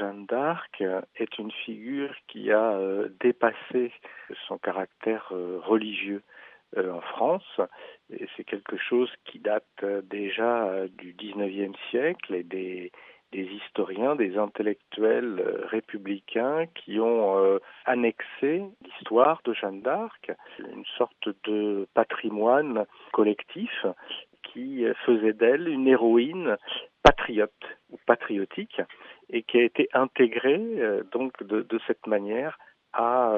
Jeanne d'Arc est une figure qui a dépassé son caractère religieux en France. Et c'est quelque chose qui date déjà du XIXe siècle et des historiens, des intellectuels républicains qui ont annexé l'histoire de Jeanne d'Arc, une sorte de patrimoine collectif qui faisait d'elle une héroïne patriote ou patriotique et qui a été intégrée donc de cette manière à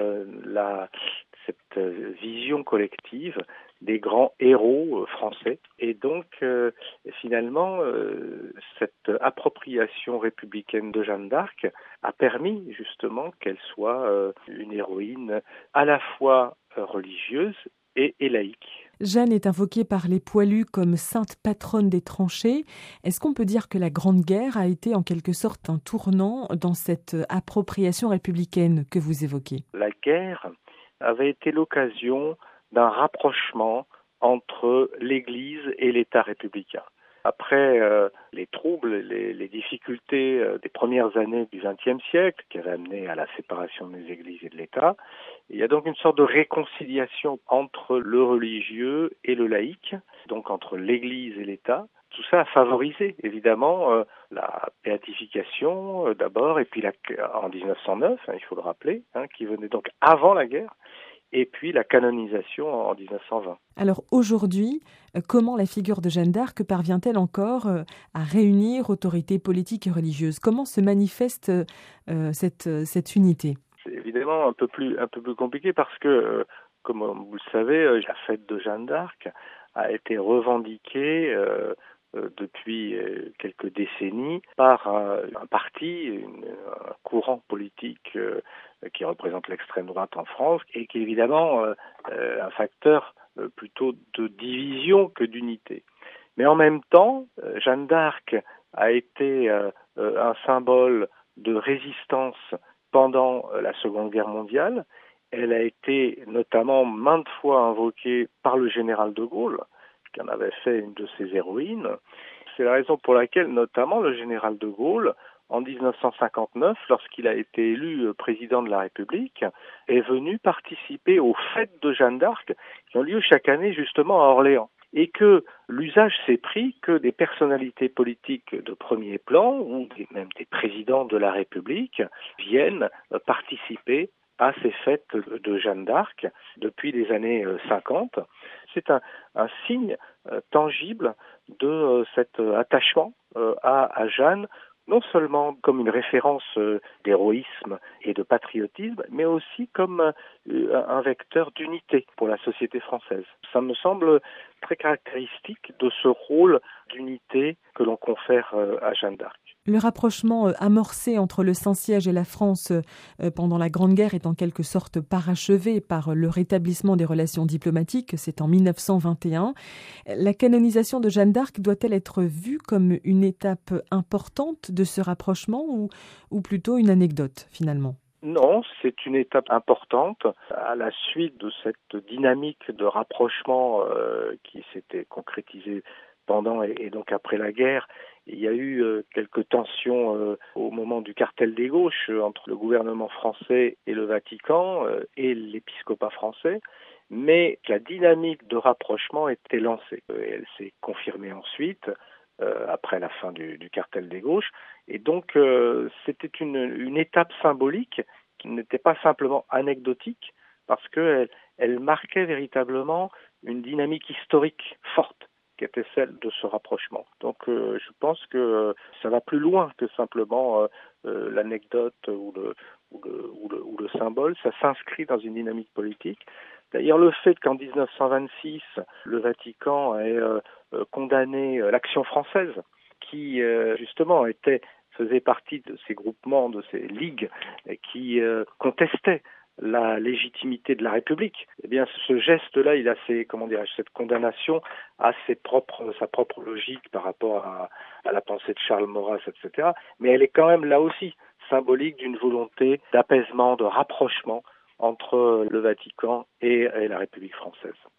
cette vision collective des grands héros français. Et donc, finalement, cette appropriation républicaine de Jeanne d'Arc a permis justement qu'elle soit une héroïne à la fois religieuse et laïque. Jeanne est invoquée par les poilus comme sainte patronne des tranchées. Est-ce qu'on peut dire que la Grande Guerre a été en quelque sorte un tournant dans cette appropriation républicaine que vous évoquez ? La guerre avait été l'occasion d'un rapprochement entre l'Église et l'État républicain. Après les troubles, les difficultés des premières années du XXe siècle, qui avaient amené à la séparation des églises et de l'État, il y a donc une sorte de réconciliation entre le religieux et le laïque, donc entre l'Église et l'État. Tout ça a favorisé, évidemment, la béatification d'abord, et puis en 1909, il faut le rappeler, qui venait donc avant la guerre, et puis la canonisation en 1920. Alors aujourd'hui, comment la figure de Jeanne d'Arc parvient-elle encore à réunir autorités politiques et religieuses ? Comment se manifeste cette unité ? C'est évidemment un peu plus compliqué parce que, comme vous le savez, la fête de Jeanne d'Arc a été revendiquée depuis quelques décennies par un parti, un courant politique qui représente l'extrême droite en France et qui est évidemment un facteur plutôt de division que d'unité. Mais en même temps, Jeanne d'Arc a été un symbole de résistance pendant la Seconde Guerre mondiale. Elle a été notamment maintes fois invoquée par le général de Gaulle, qui en avait fait une de ses héroïnes. C'est la raison pour laquelle, notamment, le général de Gaulle, en 1959, lorsqu'il a été élu président de la République, est venu participer aux fêtes de Jeanne d'Arc qui ont lieu chaque année justement à Orléans. Et que l'usage s'est pris que des personnalités politiques de premier plan, ou même des présidents de la République, viennent participer à ces fêtes de Jeanne d'Arc depuis les années 50. C'est un signe tangible de cet attachement à Jeanne, non seulement comme une référence d'héroïsme et de patriotisme, mais aussi comme un vecteur d'unité pour la société française. Ça me semble très caractéristique de ce rôle d'unité que l'on confère à Jeanne d'Arc. Le rapprochement amorcé entre le Saint-Siège et la France pendant la Grande Guerre est en quelque sorte parachevé par le rétablissement des relations diplomatiques, c'est en 1921. La canonisation de Jeanne d'Arc doit-elle être vue comme une étape importante de ce rapprochement ou plutôt une anecdote finalement ? Non, c'est une étape importante. À la suite de cette dynamique de rapprochement qui s'était concrétisée pendant et donc après la guerre, il y a eu quelques tensions au moment du cartel des gauches entre le gouvernement français et le Vatican et l'épiscopat français, mais la dynamique de rapprochement était lancée. Et elle s'est confirmée ensuite, après la fin du cartel des gauches, et donc c'était une étape symbolique qui n'était pas simplement anecdotique, parce qu'elle marquait véritablement une dynamique historique forte, qui était celle de ce rapprochement. Donc je pense que ça va plus loin que simplement l'anecdote ou le symbole, ça s'inscrit dans une dynamique politique. D'ailleurs, le fait qu'en 1926, le Vatican ait condamné l'Action française, qui justement faisait partie de ces groupements, de ces ligues qui contestaient la légitimité de la République, eh bien ce geste-là, il a cette condamnation a sa propre logique par rapport à la pensée de Charles Maurras, etc. Mais elle est quand même là aussi symbolique d'une volonté d'apaisement, de rapprochement entre le Vatican et la République française.